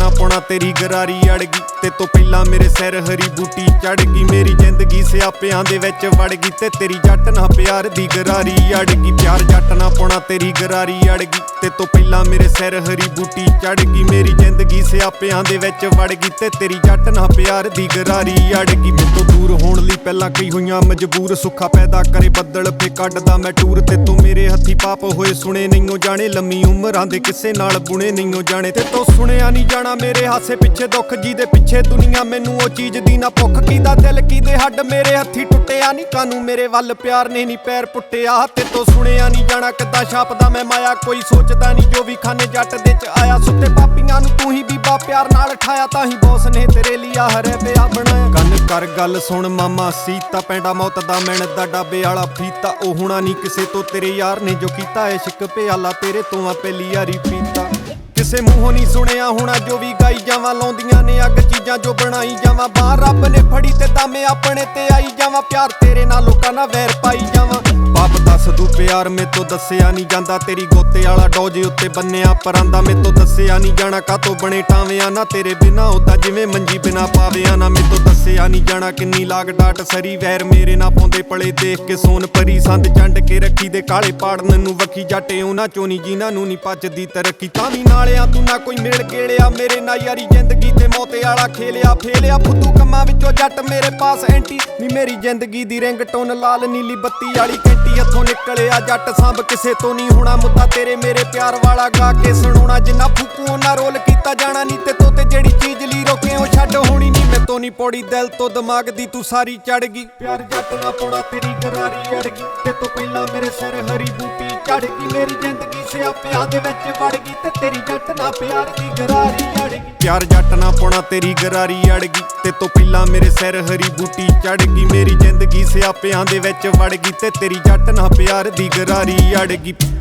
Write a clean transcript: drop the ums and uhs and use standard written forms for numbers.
ਨਾ ਪਾਉਣਾ ਤੇਰੀ ਗਰਾਰੀ ਅੜ ਗਈ ਤੇ ਤੋਂ ਪਹਿਲਾਂ ਮੇਰੇ ਸਿਰ ਹਰੀ ਬੂਟੀ ਚੜ ਗਈ। ਮੇਰੀ ਜ਼ਿੰਦਗੀ ਸਿਆਪਿਆਂ ਦੇ ਵਿੱਚ ਵੜ ਗਈ ਤੇ ਤੇਰੀ ਜੱਟ ਨਾ ਪਿਆਰ ਦੀ ਗਰਾਰੀ ਅੜ ਗਈ। ਪਿਆਰ ਜੱਟ ਨਾ ਪਾਉਣਾ ਤੇਰੀ ਗਰਾਰੀ ਅੜ ਗਈ ਤੇ ਤੋਂ ਪਹਿਲਾਂ ਮੇਰੇ ਸਿਰ ਹਰੀ ਬੂਟੀ ਚੜ ਗਈ। ਮੇਰੀ ਜ਼ਿੰਦਗੀ ਸਿਆਪਿਆਂ ਦੇ ਵਿੱਚ ਵੜ ਗਈ ਤੇ ਤੇਰੀ ਜੱਟ ਨਾ ਪਿਆਰ ਦੀ ਗਰਾਰੀ ਅੜ ਗਈ। ਮੈਥੋਂ ਦੂਰ ਹੋਣ ਲਈ ਪਹਿਲਾਂ ਕਈ ਹੋਈਆਂ ਮਜਬੂਰ, ਸੁੱਖਾ ਪੈਦਾ ਕਰੇ ਬੱਦਲ ਫੇ ਕੱਢਦਾ ਮੈਂ ਟੂਰ ਤੇ ਤੂੰ ਮੇਰੇ ਹੱਥੀ ਪਾਪ ਹੋਏ ਸੁਣੇ ਨਹੀਂਓ ਜਾਣੇ, ਲੰਮੀ ਉਮਰਾਂ ਦੇ ਕਿਸੇ ਨਾਲ ਬੁਣੇ ਨਹੀਂਓ ਜਾਣੇ ਤੇ ਤੂੰ ਸੁਣਿਆ ਨਹੀਂ ਜਾਣਾ ਮੇਰੇ ਹਾਸੇ ਪਿੱਛੇ ਦੁੱਖ ਜਿਹਦੇ ਪਿੱਛੇ ਦੁਨੀਆ ਮੈਨੂੰ ਉਹ ਚੀਜ਼ ਦੀ ਨਾ ਭੁੱਖ, ਕੀਦਾ ਦਿਲ ਕੀਦੇ ਹੱਡ ਮੇਰੇ ਹੱਥੀ ਟੁੱਟਿਆ ਨਹੀਂ, ਕਾਨੂੰ ਮੇਰੇ ਵੱਲ ਪਿਆਰ ਨੇ ਨਹੀਂ ਪੈਰ ਪੁੱਟਿਆ ਤੇ ਤੂੰ ਸੁਣਿਆ ਨਹੀਂ ਜਾਣਾ ਕਿੱਦਾਂ ਛਾਪਦਾ ਮੈਂ ਮਾਇਆ, ਕੋਈ ਸੋਚਦਾ ਨਹੀਂ ਜੋ ਵੀ ਖਾਨੇ ਜੱਟ ਦੇ ਚ ਆਇਆ। ਸੁੱਤੇ ਪਾਪੀਆਂ ਨੂੰ ਤੂੰ ਹੀ ਬੀਬਾ ਪਿਆਰ ਨਾਲ ਠਾਇਆ, ਤਾਂ ਹੀ ਬੌਸ ਨੇ ਤੇਰੇ ਲਈ ਆ ਹਰੇ ਪਿਆ ਬਣਾਇਆ। ਕੰਨ ਕਰ ਗੱਲ ਸੁਣ ਮਾਮਾ ਸੀਤਾ, ਪੈਂਡਾ ਮੌਤ ਦਾ ਮਿਹਨਤ ਦਾ ਡਾਬੇ ਵਾਲਾ ਫੀਤਾ, ਉਹ ਹੋਣਾ ਨਹੀਂ ਕਿਸੇ ਤੋਂ ਤੇਰੇ ਯਾਰ ਨੇ ਜੋ ਕੀਤਾ ਏ ਸ਼ਿਕ ਪਿਆਲਾ ਤੇਰੇ ਤੋਂ ਆ ਪਹਿਲੀ ਯਾਰੀ ਪੀਤਾ। ਕਿਸੇ ਮੂੰਹੋਂ ਨਹੀਂ ਸੁਣਿਆ ਹੋਣਾ ਜੋ ਵੀ ਗਾਈ ਜਾਵਾਂ, ਲਾਉਂਦੀਆਂ ਨੇ ਅੱਗ ਚੀਜ਼ਾਂ ਜੋ ਬਣਾਈ ਜਾਵਾਂ, ਬਾਹਰ ਰੱਬ ਨੇ ਫੜੀ ਤੇ ਦਾਮੇ ਆਪਣੇ ਤੇ ਆਈ ਜਾਵਾਂ, ਪਿਆਰ ਤੇਰੇ ਨਾਲ ਲੋਕਾਂ ਨਾਲ ਵੈਰ ਪਾਈ ਜਾਵਾਂ। ਬਾਪ ਦੱਸ ਦੂ ਪਿਆਰ ਮੇਤੋਂ ਦੱਸਿਆ ਨਹੀਂ ਜਾਂਦਾ, ਤੇਰੀ ਗੋਤੇ ਵਾਲਾ ਡੋਜ ਉੱਤੇ ਬੰਨਿਆ ਪਰਾਂਦਾ, ਮੇਤੋਂ ਦੱਸਿਆ ਨਹੀਂ ਜਾਣਾ ਕਾਤੋਂ ਬਣੇ ਟਾਵਿਆਂ ਨਾ ਤੇਰੇ ਬਿਨਾ ਉਦਾਂ ਜਿਵੇਂ ਮੰਜੀ ਬਿਨਾ ਪਾਵਿਆਂ ਨਾ, ਮੇਤੋਂ ਦੱਸਿਆ ਨਹੀਂ ਜਾਣਾ ਕਿੰਨੀ ਲਾਗ ਡਾਟ ਸਰੀ ਵੈਰ ਮੇਰੇ ਨਾਲ ਪਾਉਂਦੇ ਪਲੇ ਦੇਖ ਕੇ ਸੋਨ ਪਰੀ, ਸੰਦ ਚੰਡ ਕੇ ਰੱਖੀ ਦੇ ਕਾਲੇ ਪਾੜਨ ਨੂੰ ਵਖੀ ਜੱਟੇ ਉਹਨਾਂ ਚੋਂ ਨੀ ਜਿਨ੍ਹਾਂ ਨੂੰ ਨੀ ਪਚਦੀ ਤਰੱਕੀ, ਤਾਂ ਵੀ ਨਾਲਿਆਂ ਤੂੰ ਨਾ ਕੋਈ ਮਿਲ ਗੇਲਿਆ ਮੇਰੇ ਨਾਲ ਯਾਰੀ ਜ਼ਿੰਦਗੀ ਤੇ ਮੌਤੇ ਵਾਲਾ ਖੇਲਿਆ ਫੇਲਿਆ, ਫੁੱਦੂ ਕੰਮਾਂ ਵਿੱਚੋਂ ਜੱਟ ਮੇਰੇ ਪਾਸ ਐਂਟੀ ਨੀ, ਮੇਰੀ ਜ਼ਿੰਦਗੀ ਦੀ ਰਿੰਗਟੋਨ ਲਾਲ ਨੀਲੀ ਬੱਤੀ ਵਾਲੀ ਘੰਟੀ ਹੱਥੋਂ ਨਿਕਲਿਆ ਜੱਟ ਸੰਭ ਕਿਸੇ ਤੋਂ ਨਹੀਂ ਹੋਣਾ ਮੁੱਦਾ, ਤੇਰੇ ਮੇਰੇ ਪਿਆਰ ਵਾਲਾ ਗਾ ਕੇ ਸੁਣਾਉਣਾ, ਜਿੰਨਾ ਫੂਕੂ ਉਹਨਾਂ ਰੋਲ ਕੀਤਾ ਜਾਣਾ ਨਹੀਂ ਤੇ ਤੋ ਤੇ ਜਿਹੜੀ ਚੀਜ਼ ਲਈ ਰੋਕੇ ਉਹ ਛੱਡ ਹੋਣੀ ਨਹੀਂ, ਮੈਥੋਂ ਨਹੀਂ ਪੌੜੀ ਦਿਲ ਤੋਂ ਦਿਮਾਗ ਦੀ ਤੂੰ ਸਾਰੀ ਚੜ ਗਈ। ਪਿਆਰ ਜੱਟ ਨਾ ਪਾਉਣਾ ਤੇਰੀ ਗਰਾਰੀ ਅੜ ਗਈ ਤੇ ਤੋਂ ਪਹਿਲਾਂ ਮੇਰੇ ਸਿਰ ਹਰੀ ਬੂਟੀ ਚੜ ਗਈ, ਮੇਰੀ ਜ਼ਿੰਦਗੀ ਸਿਆਪਿਆਂ ਦੇ ਵਿੱਚ ਵੜ ਗਈ ਤੇ ਤੇਰੀ ਜੱਟ ਨਾ ਪਿਆਰ ਦੀ ਗਰਾਰੀ ਅੜ ਗਈ। ਪਿਆਰ ਜੱਟ ਨਾ ਪਾਉਣਾ ਤੇਰੀ ਗਰਾਰੀ ਅੜ ਗਈ ਤੇ ਤੋਂ ਪਹਿਲਾਂ ਮੇਰੇ ਸਿਰ ਹਰੀ ਬੂਟੀ ਚੜ ਗਈ, ਮੇਰੀ ਜ਼ਿੰਦਗੀ ਸਿਆਪਿਆਂ ਦੇ ਵਿੱਚ ਵੜ ਗਈ ਤੇ ਤੇਰੀ ਜੱਟ ਨਾ ਪਿਆਰ ਦੀ ਗਰਾਰੀ ਅੜ ਗਈ।